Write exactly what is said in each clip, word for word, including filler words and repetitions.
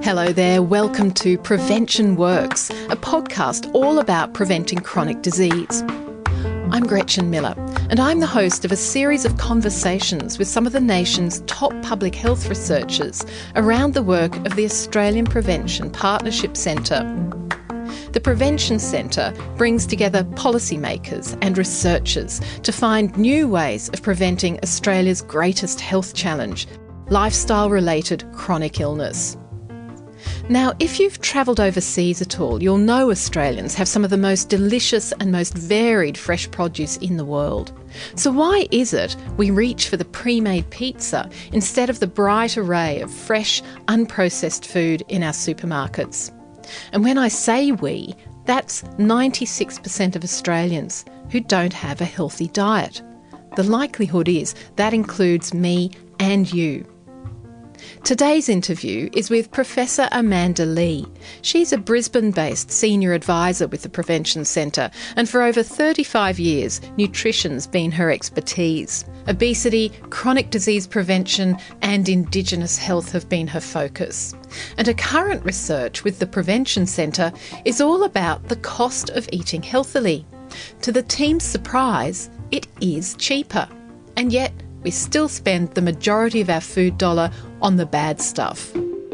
Hello there, welcome to Prevention Works, a podcast all about preventing chronic disease. I'm Gretchen Miller, and I'm the host of a series of conversations with some of the nation's top public health researchers around the work of the Australian Prevention Partnership Centre. The Prevention Centre brings together policymakers and researchers to find new ways of preventing Australia's greatest health challenge, lifestyle-related chronic illness. Now, if you've travelled overseas at all, you'll know Australians have some of the most delicious and most varied fresh produce in the world. So why is it we reach for the pre-made pizza instead of the bright array of fresh, unprocessed food in our supermarkets? And when I say we, that's ninety-six percent of Australians who don't have a healthy diet. The likelihood is that includes me and you. Today's interview is with Professor Amanda Lee. She's a Brisbane-based senior advisor with the Prevention Centre, and for over thirty-five years, nutrition's been her expertise. Obesity, chronic disease prevention and Indigenous health have been her focus. And her current research with the Prevention Centre is all about the cost of eating healthily. To the team's surprise, it is cheaper. And yet, we still spend the majority of our food dollar on the bad stuff.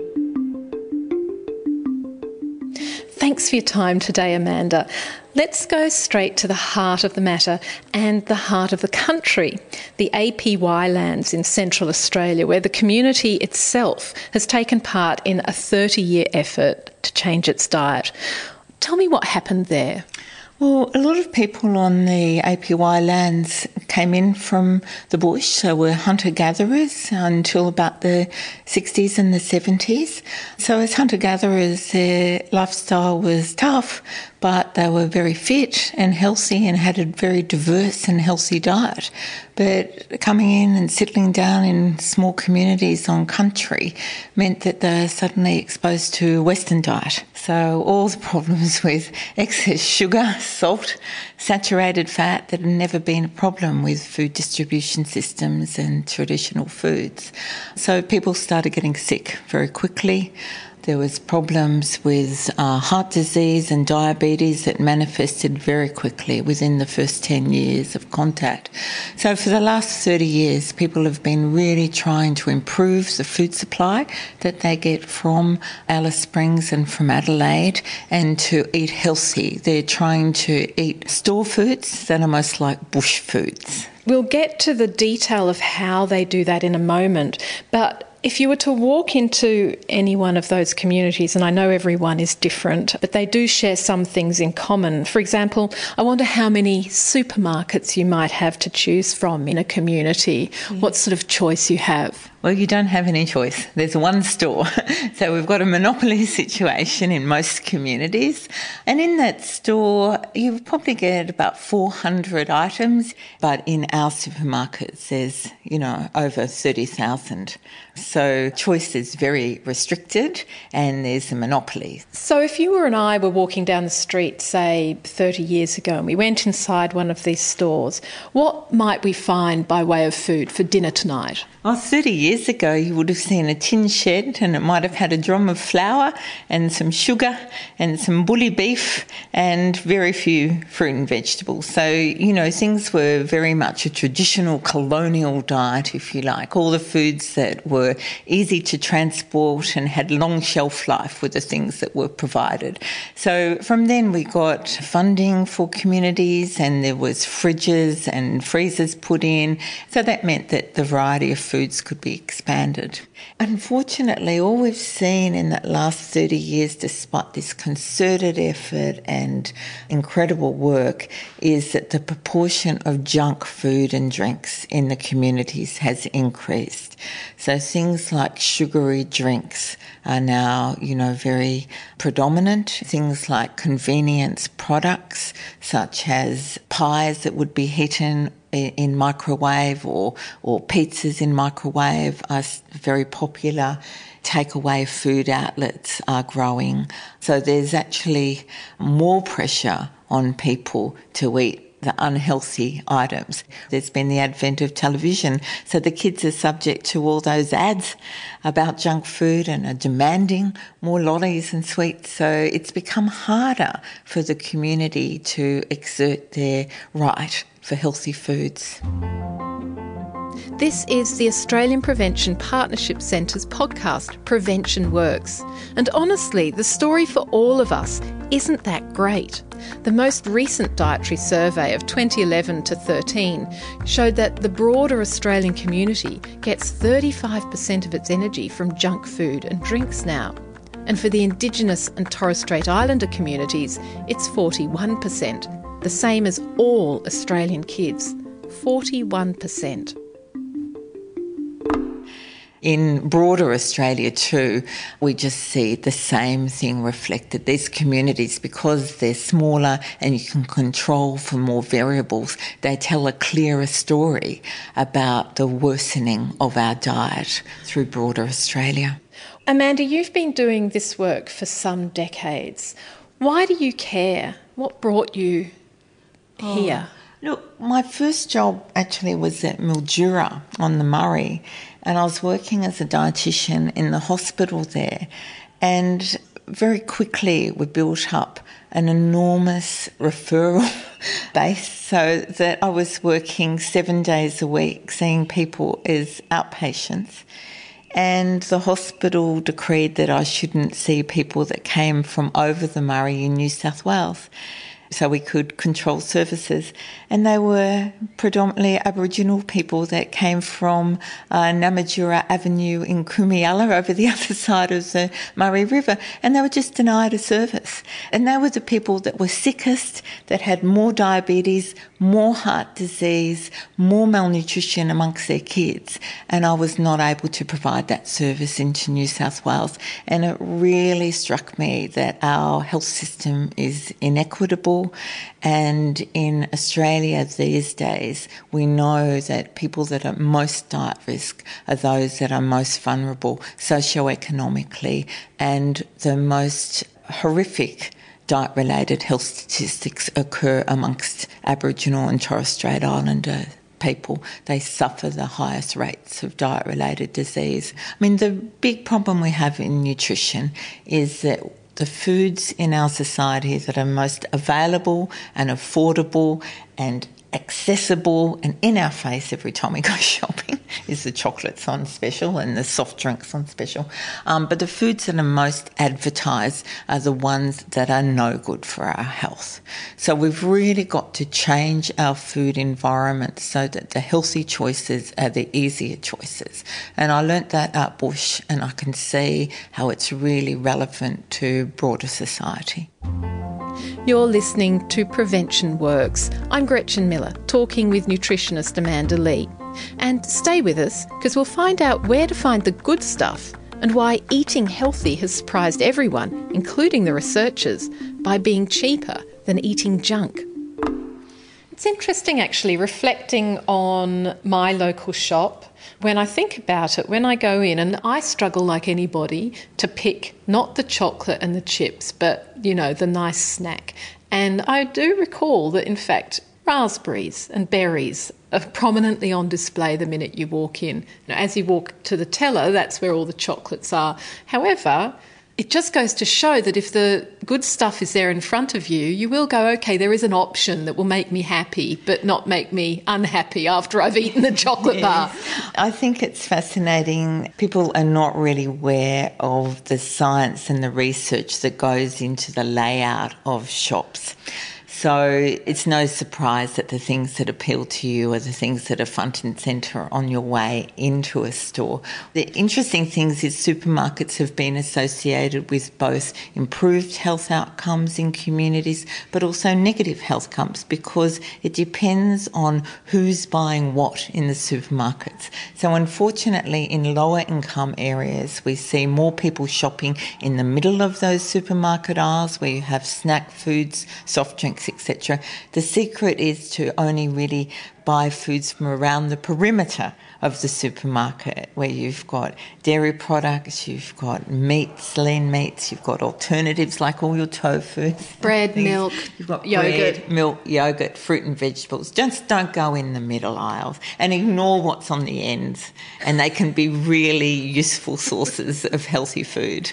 Thanks for your time today, Amanda. Let's go straight to the heart of the matter and the heart of the country, the A P Y lands in Central Australia, where the community itself has taken part in a thirty-year effort to change its diet. Tell me what happened there. Well, a lot of people on the A P Y lands came in from the bush, so were hunter-gatherers until about the sixties and the seventies. So as hunter-gatherers, their lifestyle was tough, but they were very fit and healthy and had a very diverse and healthy diet. But coming in and settling down in small communities on country meant that they were suddenly exposed to a Western diet. So all the problems with excess sugar, salt, saturated fat that had never been a problem with food distribution systems and traditional foods. So people started getting sick very quickly. There was problems with uh, heart disease and diabetes that manifested very quickly within the first ten years of contact. So for the last thirty years, people have been really trying to improve the food supply that they get from Alice Springs and from Adelaide and to eat healthy. They're trying to eat store foods that are most like bush foods. We'll get to the detail of how they do that in a moment, but if you were to walk into any one of those communities, and I know everyone is different, but they do share some things in common. For example, I wonder how many supermarkets you might have to choose from in a community, yeah. What sort of choice you have. Well, you don't have any choice. There's one store. So we've got a monopoly situation in most communities. And in that store, you probably get about four hundred items. But in our supermarkets, there's, you know, over thirty thousand. So choice is very restricted and there's a monopoly. So if you or and I were walking down the street, say, thirty years ago, and we went inside one of these stores, what might we find by way of food for dinner tonight? Well, thirty years ago, you would have seen a tin shed and it might have had a drum of flour and some sugar and some bully beef and very few fruit and vegetables. So, you know, things were very much a traditional colonial diet, if you like. All the foods that were easy to transport and had long shelf life were the things that were provided. So from then we got funding for communities and there was fridges and freezers put in. So that meant that the variety of foods could be expanded. Unfortunately, all we've seen in that last thirty years, despite this concerted effort and incredible work, is that the proportion of junk food and drinks in the communities has increased. So things like sugary drinks are now, you know, very predominant. Things like convenience products, such as pies that would be eaten in microwave or, or pizzas in microwave are very popular. Takeaway food outlets are growing. So there's actually more pressure on people to eat the unhealthy items. There's been the advent of television, so the kids are subject to all those ads about junk food and are demanding more lollies and sweets. So it's become harder for the community to exert their right for healthy foods. This is the Australian Prevention Partnership Centre's podcast, Prevention Works. And honestly, the story for all of us isn't that great. The most recent dietary survey of twenty eleven to thirteen showed that the broader Australian community gets thirty-five percent of its energy from junk food and drinks now. And for the Indigenous and Torres Strait Islander communities, it's forty-one percent, the same as all Australian kids, forty-one percent. In broader Australia too, we just see the same thing reflected. These communities, because they're smaller and you can control for more variables, they tell a clearer story about the worsening of our diet through broader Australia. Amanda, you've been doing this work for some decades. Why do you care? What brought you here? Oh, look, my first job actually was at Mildura on the Murray, and I was working as a dietitian in the hospital there. And very quickly we built up an enormous referral base so that I was working seven days a week seeing people as outpatients. And the hospital decreed that I shouldn't see people that came from over the Murray in New South Wales, so we could control services. And they were predominantly Aboriginal people that came from uh, Namatjura Avenue in Kumialla over the other side of the Murray River, and they were just denied a service. And they were the people that were sickest, that had more diabetes, more heart disease, more malnutrition amongst their kids. And I was not able to provide that service into New South Wales. And it really struck me that our health system is inequitable. And in Australia these days, we know that people that are most diet risk are those that are most vulnerable socioeconomically, and the most horrific diet-related health statistics occur amongst Aboriginal and Torres Strait Islander people. They suffer the highest rates of diet-related disease. I mean, the big problem we have in nutrition is that the foods in our society that are most available and affordable and accessible and in our face every time we go shopping is the chocolates on special and the soft drinks on special. Um, but the foods that are most advertised are the ones that are no good for our health. So we've really got to change our food environment so that the healthy choices are the easier choices. And I learnt that at Bush, and I can see how it's really relevant to broader society. You're listening to Prevention Works. I'm Gretchen Miller, talking with nutritionist Amanda Lee. And stay with us, because we'll find out where to find the good stuff and why eating healthy has surprised everyone, including the researchers, by being cheaper than eating junk. It's interesting, actually, reflecting on my local shop. When I think about it, when I go in, and I struggle like anybody to pick not the chocolate and the chips, but, you know, the nice snack. And I do recall that, in fact, raspberries and berries are prominently on display the minute you walk in. Now, as you walk to the teller, that's where all the chocolates are. However, it just goes to show that if the good stuff is there in front of you, you will go, okay, there is an option that will make me happy, but not make me unhappy after I've eaten the chocolate yes. bar. I think it's fascinating. People are not really aware of the science and the research that goes into the layout of shops. So it's no surprise that the things that appeal to you are the things that are front and centre on your way into a store. The interesting thing is supermarkets have been associated with both improved health outcomes in communities but also negative health outcomes because it depends on who's buying what in the supermarkets. So unfortunately in lower income areas we see more people shopping in the middle of those supermarket aisles where you have snack foods, soft drinks, et cetera. The secret is to only really buy foods from around the perimeter of the supermarket, where you've got dairy products, you've got meats, lean meats, you've got alternatives like all your tofu. Bread, things. milk, you've got yogurt. Bread, milk, yogurt, fruit and vegetables. Just don't go in the middle aisles and ignore what's on the ends, and they can be really useful sources of healthy food.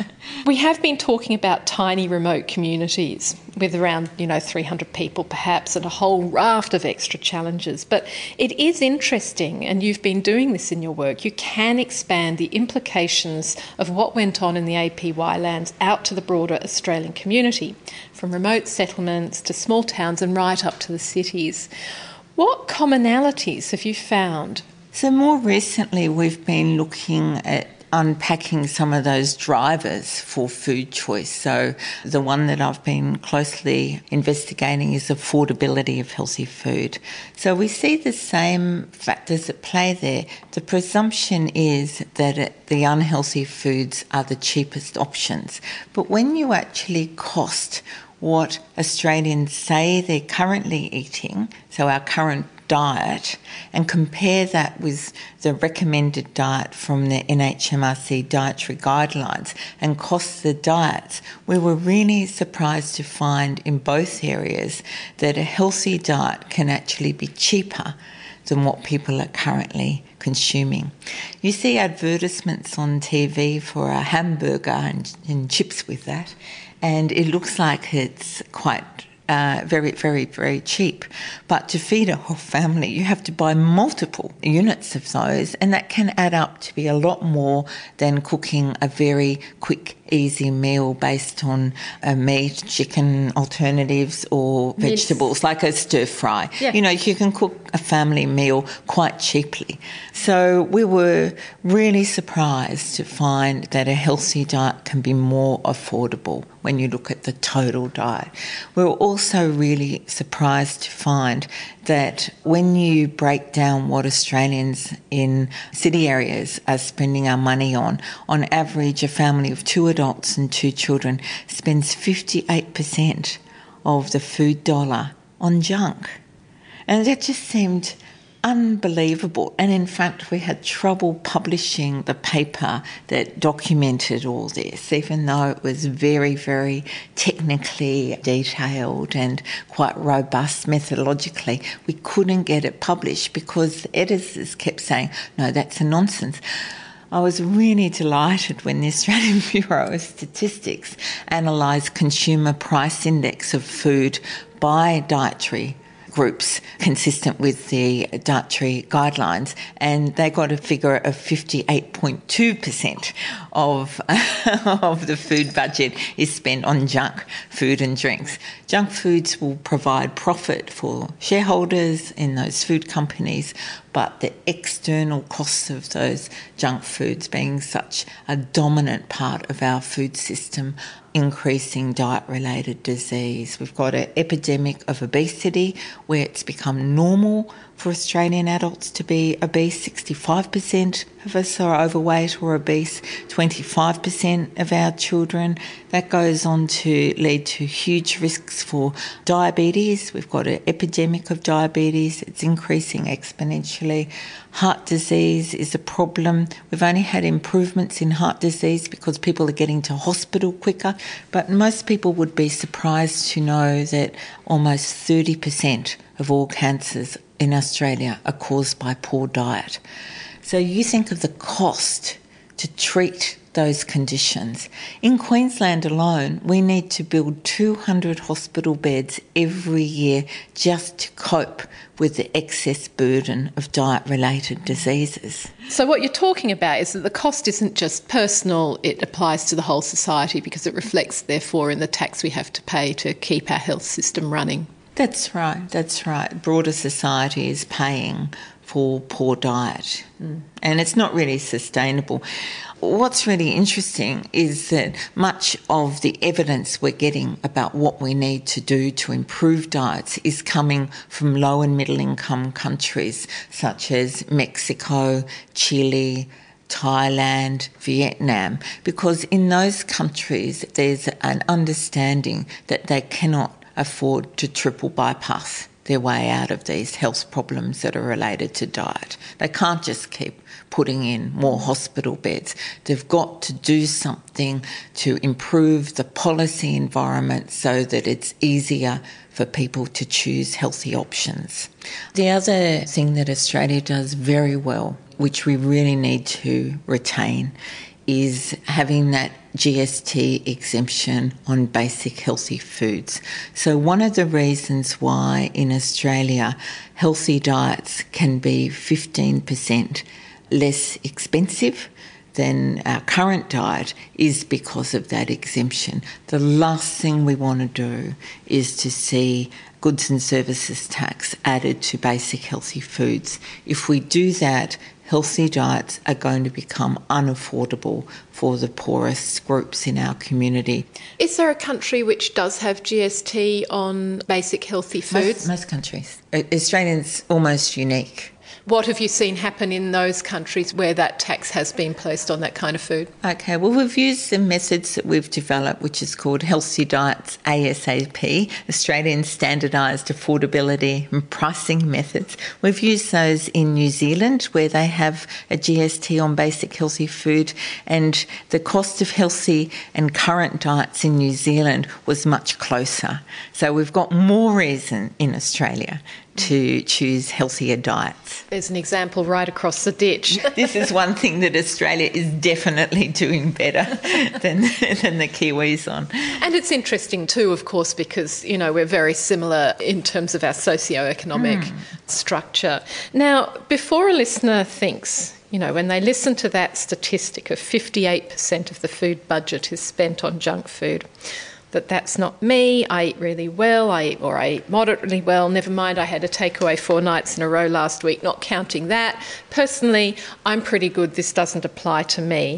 We have been talking about tiny remote communities with around, you know, three hundred people perhaps, and a whole raft of extra challenges. But it is interesting, and you've been doing this in your work, you can expand the implications of what went on in the A P Y lands out to the broader Australian community, from remote settlements to small towns and right up to the cities. What commonalities have you found? So more recently we've been looking at unpacking some of those drivers for food choice. So the one that I've been closely investigating is affordability of healthy food. So we see the same factors at play there. The presumption is that it, the unhealthy foods are the cheapest options. But when you actually cost what Australians say they're currently eating, so our current diet, and compare that with the recommended diet from the N H M R C dietary guidelines and cost the diets, we were really surprised to find in both areas that a healthy diet can actually be cheaper than what people are currently consuming. You see advertisements on T V for a hamburger and, and chips with that, and it looks like it's quite Uh, very, very, very cheap. But to feed a whole family, you have to buy multiple units of those, and that can add up to be a lot more than cooking a very quick, easy meal based on uh, meat, chicken alternatives or vegetables, like a stir fry. Yeah. You know, you can cook a family meal quite cheaply. So we were really surprised to find that a healthy diet can be more affordable when you look at the total diet. We were also really surprised to find that when you break down what Australians in city areas are spending our money on, on average a family of two adults and two children spends fifty-eight percent of the food dollar on junk. And that just seemed unbelievable. And in fact, we had trouble publishing the paper that documented all this, even though it was very, very technically detailed and quite robust methodologically. We couldn't get it published because the editors kept saying, no, that's a nonsense. I was really delighted when the Australian Bureau of Statistics analysed consumer price index of food by dietary groups consistent with the dietary guidelines, and they got a figure of fifty-eight point two percent of, of the food budget is spent on junk food and drinks. Junk foods will provide profit for shareholders in those food companies, but the external costs of those junk foods being such a dominant part of our food system, increasing diet-related disease. We've got an epidemic of obesity where it's become normal for Australian adults to be obese. sixty-five percent of us are overweight or obese, twenty-five percent of our children. That goes on to lead to huge risks for diabetes. We've got an epidemic of diabetes. It's increasing exponentially. Heart disease is a problem. We've only had improvements in heart disease because people are getting to hospital quicker, but most people would be surprised to know that almost thirty percent of all cancers in Australia are caused by poor diet. So you think of the cost to treat those conditions. In Queensland alone, we need to build two hundred hospital beds every year just to cope with the excess burden of diet-related diseases. So what you're talking about is that the cost isn't just personal, it applies to the whole society because it reflects, therefore, in the tax we have to pay to keep our health system running. That's right, that's right. Broader society is paying for poor diet, mm. and it's not really sustainable. What's really interesting is that much of the evidence we're getting about what we need to do to improve diets is coming from low and middle income countries such as Mexico, Chile, Thailand, Vietnam, because in those countries there's an understanding that they cannot afford to triple bypass their way out of these health problems that are related to diet. They can't just keep putting in more hospital beds. They've got to do something to improve the policy environment so that it's easier for people to choose healthy options. The other thing that Australia does very well, which we really need to retain, is having that G S T exemption on basic healthy foods. So one of the reasons why in Australia healthy diets can be fifteen percent less expensive than our current diet is because of that exemption. The last thing we want to do is to see goods and services tax added to basic healthy foods. If we do that, healthy diets are going to become unaffordable for the poorest groups in our community. Is there a country which does have G S T on basic healthy foods? Most, most countries. Australia's almost unique. What have you seen happen in those countries where that tax has been placed on that kind of food? Okay, well, we've used the methods that we've developed, which is called Healthy Diets ASAP, Australian Standardised Affordability and Pricing Methods. We've used those in New Zealand, where they have a G S T on basic healthy food, and the cost of healthy and current diets in New Zealand was much closer. So we've got more reason in Australia to choose healthier diets. There's an example right across the ditch. This is one thing that Australia is definitely doing better than, than the Kiwis on. And it's interesting too, of course, because, you know, we're very similar in terms of our socio-economic mm. structure. Now, before a listener thinks, you know, when they listen to that statistic of fifty-eight percent of the food budget is spent on junk food, that that's not me, I eat really well, I eat, or I eat moderately well, never mind I had a takeaway four nights in a row last week, not counting that. Personally, I'm pretty good, this doesn't apply to me.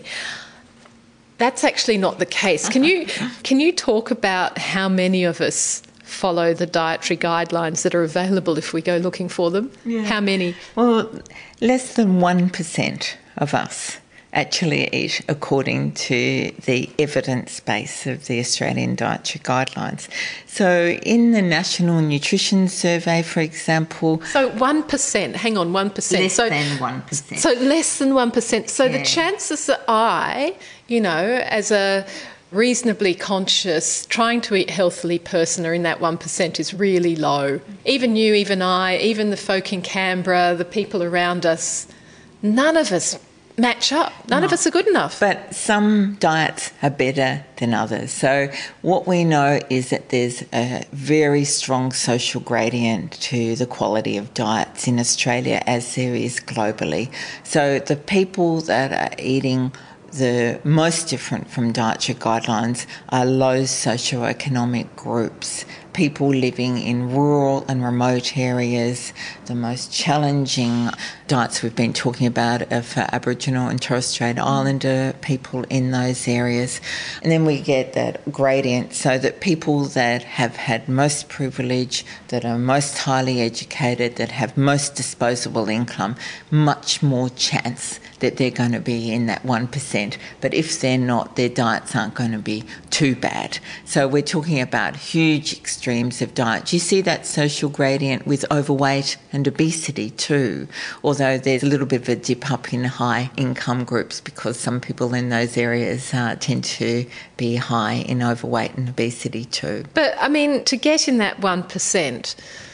That's actually not the case. Can you, can you talk about how many of us follow the dietary guidelines that are available if we go looking for them? Yeah. How many? Well, less than one percent of us actually eat according to the evidence base of the Australian Dietary Guidelines. So in the National Nutrition Survey, for example... So one percent, hang on, one percent. Less so, than one percent. So less than one percent. So yeah. The chances that I, you know, as a reasonably conscious, trying to eat healthily person are in that one percent is really low. Even you, even I, even the folk in Canberra, the people around us, none of us match up. None no. of us are good enough. But some diets are better than others. So what we know is that there's a very strong social gradient to the quality of diets in Australia as there is globally. So the people that are eating the most different from dietary guidelines are low socioeconomic groups, people living in rural and remote areas. The most challenging diets we've been talking about are for Aboriginal and Torres Strait Islander people in those areas. And then we get that gradient so that people that have had most privilege, that are most highly educated, that have most disposable income, much more chance that they're going to be in that one percent. But if they're not, their diets aren't going to be too bad. So we're talking about huge extremes of diet. You see that social gradient with overweight and obesity too, although there's a little bit of a dip up in high income groups because some people in those areas uh, tend to be high in overweight and obesity too. But I mean, to get in that one percent,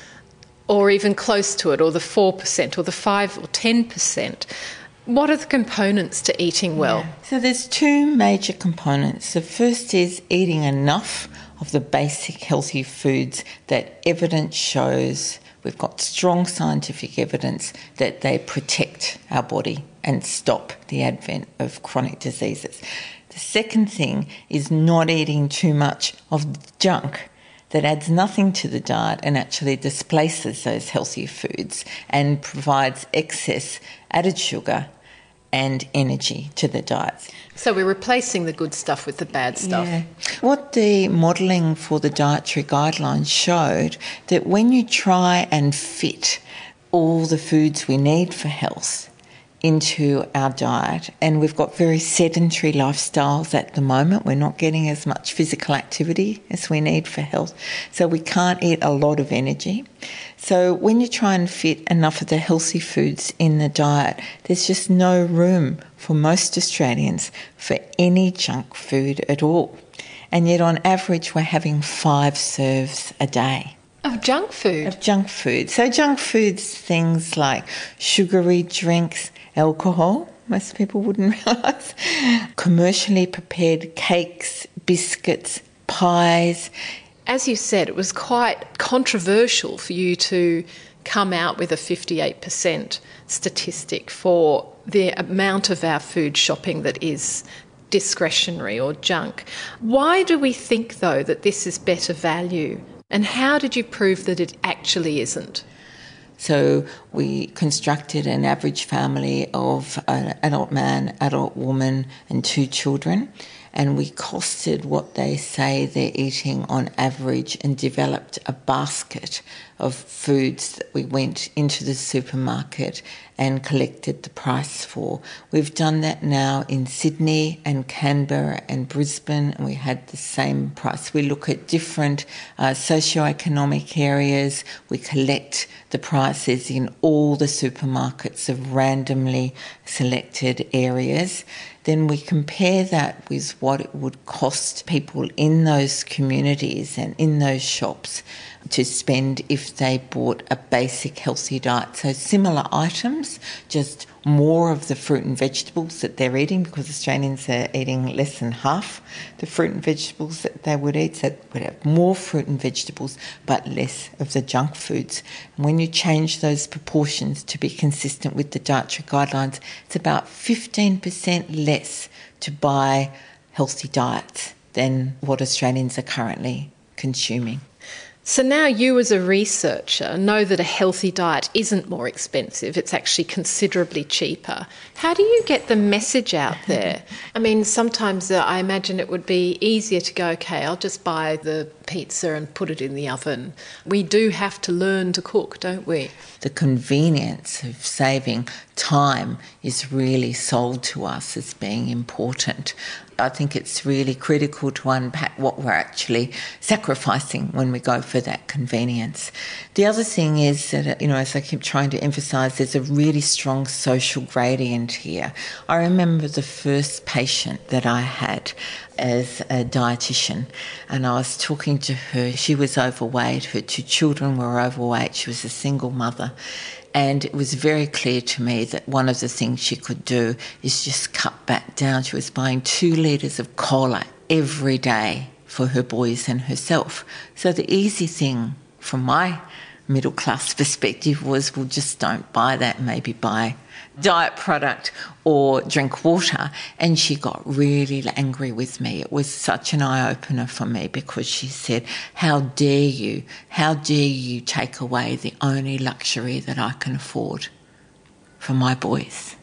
or even close to it, or the four percent, or the five or ten percent, what are the components to eating well? Yeah. So there's two major components. The first is eating enough of the basic healthy foods that evidence shows, we've got strong scientific evidence that they protect our body and stop the advent of chronic diseases. The second thing is not eating too much of the junk that adds nothing to the diet and actually displaces those healthy foods and provides excess added sugar and energy to the diets. So we're replacing the good stuff with the bad stuff. Yeah. What the modelling for the dietary guidelines showed, that when you try and fit all the foods we need for health into our diet, and we've got very sedentary lifestyles at the moment. We're not getting as much physical activity as we need for health, so we can't eat a lot of energy. So when you try and fit enough of the healthy foods in the diet, there's just no room for most Australians for any junk food at all. And yet on average we're having five serves a day. Of junk food? Of junk food. So junk food's things like sugary drinks, alcohol, most people wouldn't realise, commercially prepared cakes, biscuits, pies. As you said, it was quite controversial for you to come out with a fifty-eight percent statistic for the amount of our food shopping that is discretionary or junk. Why do we think, though, that this is better value? And how did you prove that it actually isn't? So we constructed an average family of an adult man, adult woman and two children, and we costed what they say they're eating on average and developed a basket of foods that we went into the supermarket and collected the price for. We've done that now in Sydney and Canberra and Brisbane, and we had the same price. We look at different uh, socioeconomic areas. We collect the prices in all the supermarkets of randomly selected areas. Then we compare that with what it would cost people in those communities and in those shops to spend if they bought a basic healthy diet. So similar items, just more of the fruit and vegetables that they're eating, because Australians are eating less than half the fruit and vegetables that they would eat. So they would have more fruit and vegetables but less of the junk foods. And when you change those proportions to be consistent with the dietary guidelines, it's about fifteen percent less to buy healthy diets than what Australians are currently consuming. So now you as a researcher know that a healthy diet isn't more expensive, it's actually considerably cheaper. How do you get the message out there? I mean, sometimes uh, I imagine it would be easier to go, okay, I'll just buy the pizza and put it in the oven. We do have to learn to cook, don't we? The convenience of saving time is really sold to us as being important. I think it's really critical to unpack what we're actually sacrificing when we go for that convenience. The other thing is that, you know, as I keep trying to emphasise, there's a really strong social gradient here. I remember the first patient that I had as a dietitian, and I was talking to her. She was overweight, her two children were overweight, she was a single mother. And it was very clear to me that one of the things she could do is just cut back down. She was buying two litres of cola every day for her boys and herself. So the easy thing from my middle class perspective was, well, just don't buy that, maybe buy diet product or drink water. And she got really angry with me. It was such an eye-opener for me, because she said, how dare you, how dare you take away the only luxury that I can afford for my boys.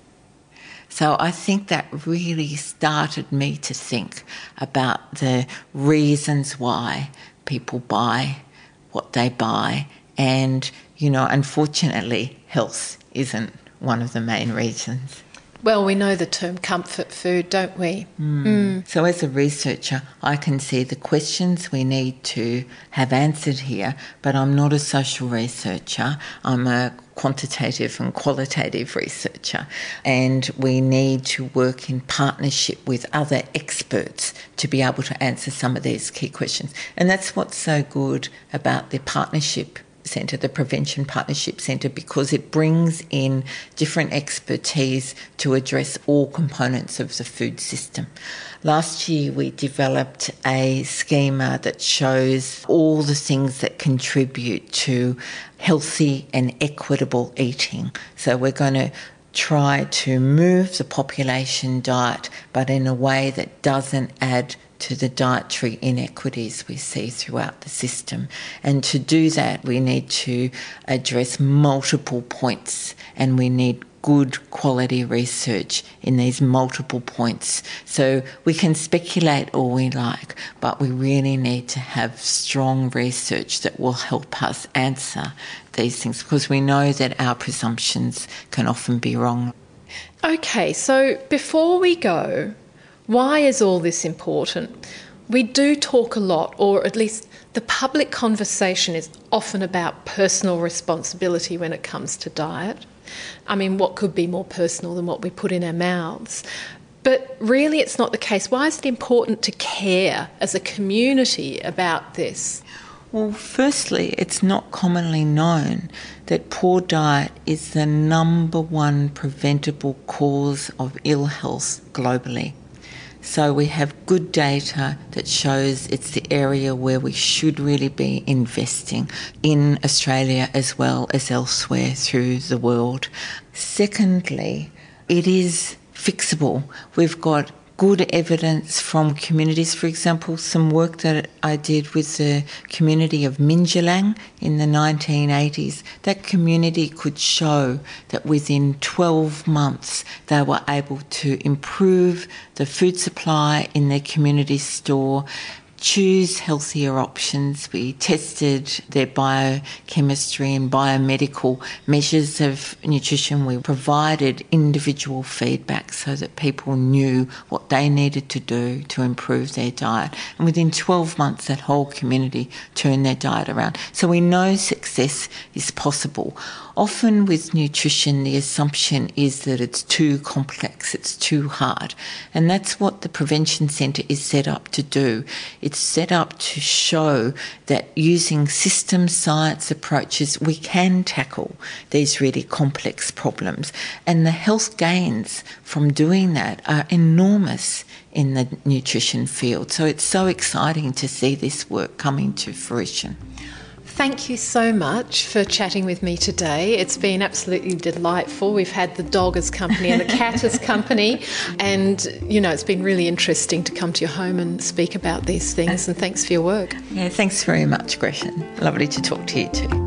So I think that really started me to think about the reasons why people buy what they buy. And, you know, unfortunately, health isn't one of the main reasons. Well, we know the term comfort food, don't we? Mm. Mm. So as a researcher, I can see the questions we need to have answered here, but I'm not a social researcher. I'm a quantitative and qualitative researcher, and we need to work in partnership with other experts to be able to answer some of these key questions. And that's what's so good about the partnership Centre, the Prevention Partnership Centre, because it brings in different expertise to address all components of the food system. Last year we developed a schema that shows all the things that contribute to healthy and equitable eating. So we're going to try to move the population diet, but in a way that doesn't add to the dietary inequities we see throughout the system. And to do that, we need to address multiple points, and we need good quality research in these multiple points. So we can speculate all we like, but we really need to have strong research that will help us answer these things, because we know that our presumptions can often be wrong. Okay, so before we go, why is all this important? We do talk a lot, or at least the public conversation is often about personal responsibility when it comes to diet. I mean, what could be more personal than what we put in our mouths? But really it's not the case. Why is it important to care as a community about this? Well, firstly, it's not commonly known that poor diet is the number one preventable cause of ill health globally. So we have good data that shows it's the area where we should really be investing in Australia as well as elsewhere through the world. Secondly, it is fixable. We've got good evidence from communities. For example, some work that I did with the community of Minjalang in the nineteen eighties, that community could show that within twelve months they were able to improve the food supply in their community store, choose healthier options. We tested their biochemistry and biomedical measures of nutrition. We provided individual feedback so that people knew what they needed to do to improve their diet. And within twelve months, that whole community turned their diet around. So we know success is possible. Often with nutrition, the assumption is that it's too complex, it's too hard. And that's what the Prevention Centre is set up to do. It's set up to show that using system science approaches, we can tackle these really complex problems. And the health gains from doing that are enormous in the nutrition field. So it's so exciting to see this work coming to fruition. Thank you so much for chatting with me today. It's been absolutely delightful. We've had the dog as company and the cat as company. And, you know, it's been really interesting to come to your home and speak about these things. And thanks for your work. Yeah, thanks very much, Gretchen. Lovely to talk to you too.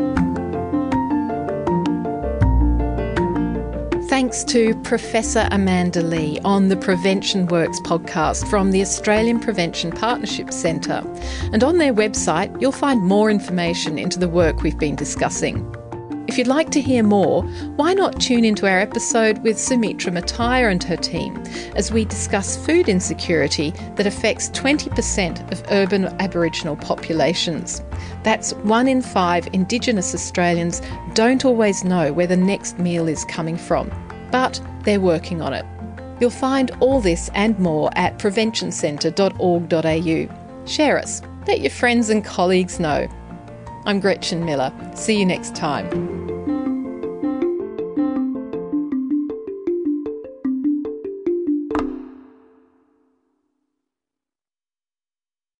Thanks to Professor Amanda Lee on the Prevention Works podcast from the Australian Prevention Partnership Centre. And on their website, you'll find more information into the work we've been discussing. If you'd like to hear more, why not tune into our episode with Sumitra Mataya and her team as we discuss food insecurity that affects twenty percent of urban Aboriginal populations. That's one in five Indigenous Australians don't always know where the next meal is coming from, but they're working on it. You'll find all this and more at prevention centre dot org dot a u. Share us. Let your friends and colleagues know. I'm Gretchen Miller. See you next time.